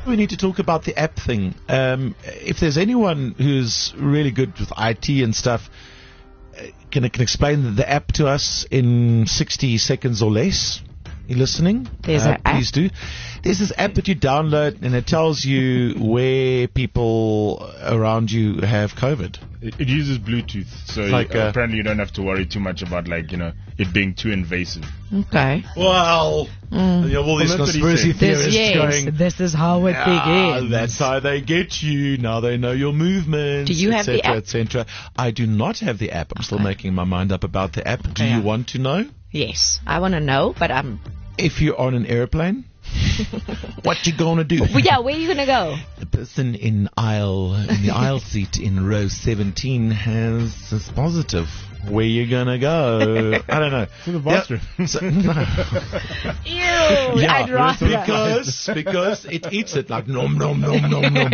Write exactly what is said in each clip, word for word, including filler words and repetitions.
We need to talk about the app thing. Um, if there's anyone who's really good with I T and stuff, uh, can can explain the app to us in sixty seconds or less? You listening? There's uh, an app. Please do. There's this app that you download and it tells you where people around you have COVID. It, it uses Bluetooth, so like you, a- apparently you don't have to worry too much about like you know it being too invasive. Okay. Well, Mm. you have all these Well, that's what he conspiracy said. theorists This, yes, going, this is how it "Ah, begins. that's how they get you. Now they know your movements, Do you have the app? et cetera. I do not have the app. I'm still Okay. making my mind up about the app. Do Yeah. you want to know? Yes, I want to know, but I'm. If you're on an airplane, what you gonna do? Well, yeah, where are you gonna go? The person in aisle in the aisle seat in row seventeen has is positive. Where you gonna go? I don't know. To the bathroom. Yeah, so- no. Ew, Yeah, I'd rather. because because it eats it like nom nom nom nom nom.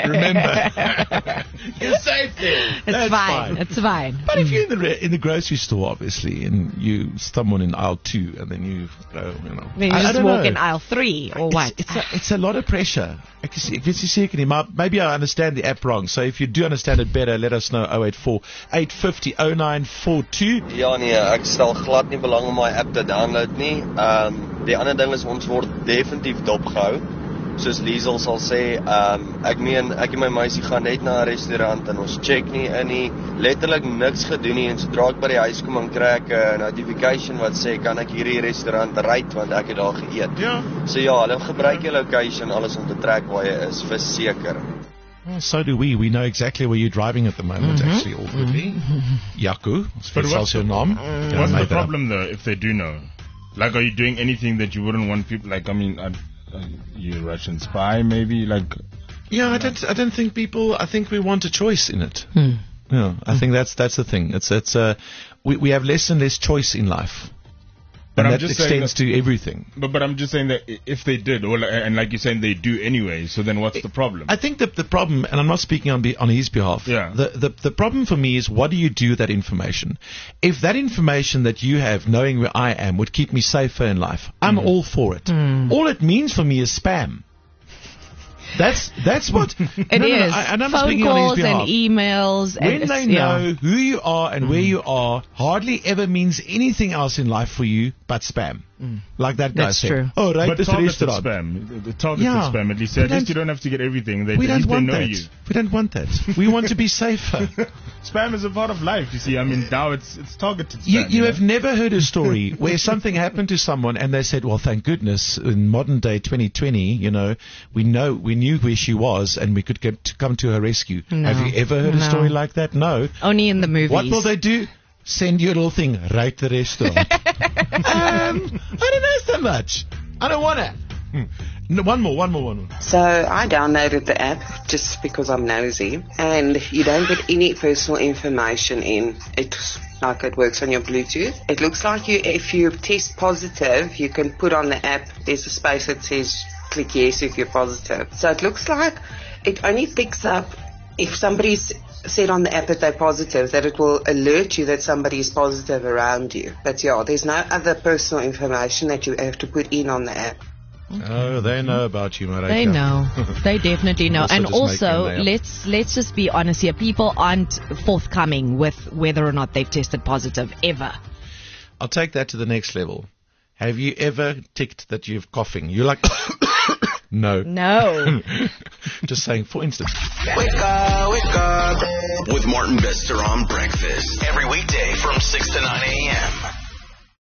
Remember, you're safe there. It's That's fine. It's fine. But if you're in the re- in the grocery store, obviously, and you someone in aisle two, and then you go, you know, Then you I- I just don't walk know. in aisle three or It's, what? it's, a, it's a lot of pressure. Ek is ek weet nie seker nie, maar maybe I understand the app wrong. So if you do understand it better, let us know. oh eight four, eight five oh, oh nine four two. Ja nee, ek stel glad nie belang om my app te download nie. Ehm um, die ander ding is ons word definitief dopgehou. Soos Liesel sal sê, ehm um, ek meen ek en my meisie gaan net na 'n restaurant en ons check nie in nie, letterlik niks gedoen nie en sodra ek by die huis kom en kry ek 'n notification wat sê kan ek hierdie restaurant rate want ek het daar geëet. Ja. So ja, hulle gebruik jou location alles om te trek waar jy is, verseker. Well, so do we. We know exactly where you're driving at the moment, Mm-hmm. actually, awkwardly. Yaku, But what's what's your the- name? What's the problem though if they do know? Like, are you doing anything that you wouldn't want people? Like, I mean, are, are you a Russian spy maybe? Like, Yeah, I don't. I don't think people. I think we want a choice in it. Hmm. Yeah, I think that's that's the thing. It's it's uh, we we have less and less choice in life, But and I'm that just saying extends that- to everything. but but I'm just saying that i- if they did, or like, and like you're saying they do anyway. So then what's the problem? I think that the problem, and I'm not speaking on be, on his behalf. Yeah. The, the the problem for me is what do you do with that information? If that information that you have, knowing where I am, would keep me safer in life, I'm Mm-hmm. all for it. All it means for me is spam. That's that's what It no, no, no, is. I, and I'm Phone speaking on his calls and behalf. emails. When and they it's- yeah. know who you are and where you are, hardly ever means anything else in life for you but spam. Like that guy That's said. true. Oh, right, but this targeted restaurant. spam, the- the targeted Yeah. spam. At least, We at least don't- you don't have to get everything. They, We at don't least they want know that. you. We don't want that. We want to be safer. Spam is a part of life. You see, I mean, now it's it's targeted spam. You, you know? have never heard a story where something happened to someone and they said, well, thank goodness in modern day twenty twenty, you know, we know, we knew where she was and we could get to come to her rescue. No. Have you ever heard a No. story like that? No. Only in the movies. What will they do? Send you a little thing, right the restaurant. um, I don't know so much. I don't want it. Hmm. No, one more, one more, one more. So I downloaded the app just because I'm nosy, and you don't get any personal information in. It's like it works on your Bluetooth. It looks like you, if you test positive, you can put on the app, there's a space that says click yes if you're positive. So it looks like it only picks up if somebody's said on the app that they're positive, that it will alert you that somebody is positive around you. But yeah, there's no other personal information that you have to put in on the app. Oh, they know about you, Marika. They know. They definitely know. Also and just also, making them up. let's let's just be honest here. People aren't forthcoming with whether or not they've tested positive ever. I'll take that to the next level. Have you ever ticked that you're coughing? You're like, no. No. Just saying, for instance. Wake up, wake up. With Martin Bester on breakfast. Every weekday from six to nine a.m.